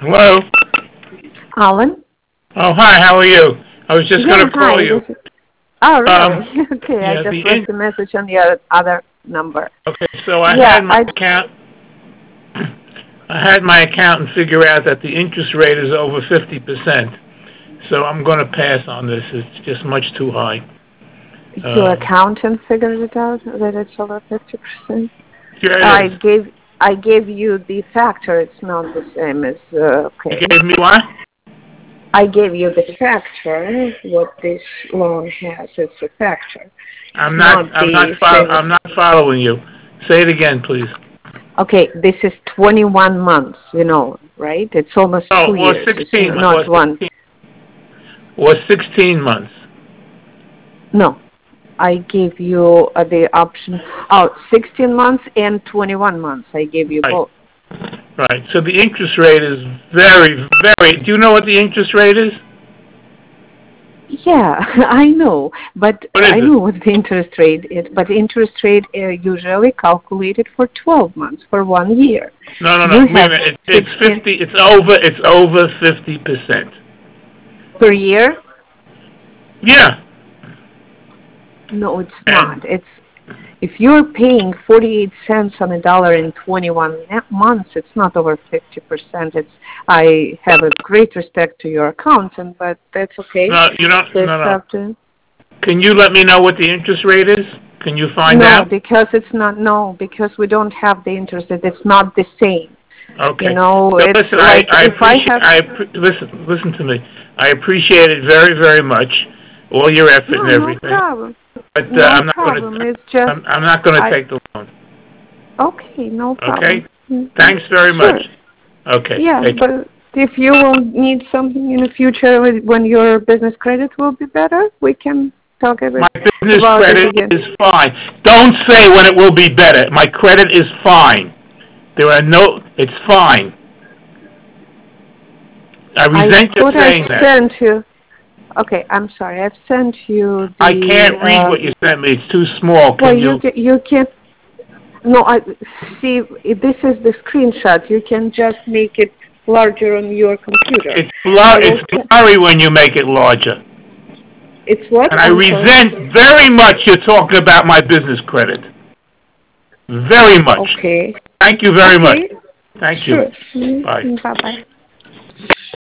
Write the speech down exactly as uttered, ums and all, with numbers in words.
Hello? Alan? Oh, hi, how are you? I was just Yeah, going to call hi. you. This is... Oh, Um, really? Okay, I yeah, just the in- left a message on the other, other number. okay, so I Yeah, had my I... account, I had my accountant figure out that the interest rate is over fifty percent. So I'm going to pass on this. It's just much too high. Your Um, accountant figured it out that it's over fifty percent? here it I is. gave I gave you the factor. It's not the same as... Uh, You okay. gave me what? I gave you the factor. What this loan has, it's a factor. It's I'm not, not I'm not, the fo- same as... I'm not following you. Say it again, please. Okay, this is twenty-one months, you know, right? It's almost Oh, two or years. It's sixteen, or not one. sixteen, or sixteen months. No, I gave you uh, the option. Oh, sixteen months and twenty-one months. I gave you Right, both. right. So the interest rate is very, very, do you know what the interest rate is? Yeah, I know, but What uh, is I it? know what the interest rate is. But the interest rate uh, usually calculated for twelve months, for one year. No, no, no. You Wait a have minute. It, it's sixteen fifty. It's over. It's over fifty percent. per year. Yeah. No, it's not. And It's if you're paying forty-eight cents on a dollar in twenty-one months, it's not over fifty percent. It's I have a great respect to your accountant, but that's okay. no, you don't. It's No, no. up to Can you let me know what the interest rate is? Can you find no, out? because it's not no, because we don't have the interest. It's not the same. You Okay. know, So it's listen, I like I if I appreciate. have I appre- listen. Listen to me. I appreciate it very, very much. All your effort no, and no everything. problem, But uh, no I'm not going problem. to. It's just I'm, I'm not going to I take the loan. okay, no problem. Okay. Mhm. Thanks very much. Sure. Okay. Yeah, Take care. but if you will need something in the future with- when your business credit will be better, we can talk a My bit business about it credit again. is fine. Don't say when it will be better. My credit is fine. There are no, it's fine. I I resent you thought I saying that. sent you. Okay, I'm sorry. I've sent you I the. can't read Uh, what you sent me. It's too small. well, Can you you? ca- you can. No, I see. This is the screenshot. You can just make it larger on your computer. It's blur. I will. It's se- blurry when you make it larger. It's what? And I I'm sorry. resent very much you talking about my business credit. Very much. Okay. Thank you very much. Okay. Thank you. Sure. Bye. Mm-hmm. Bye bye.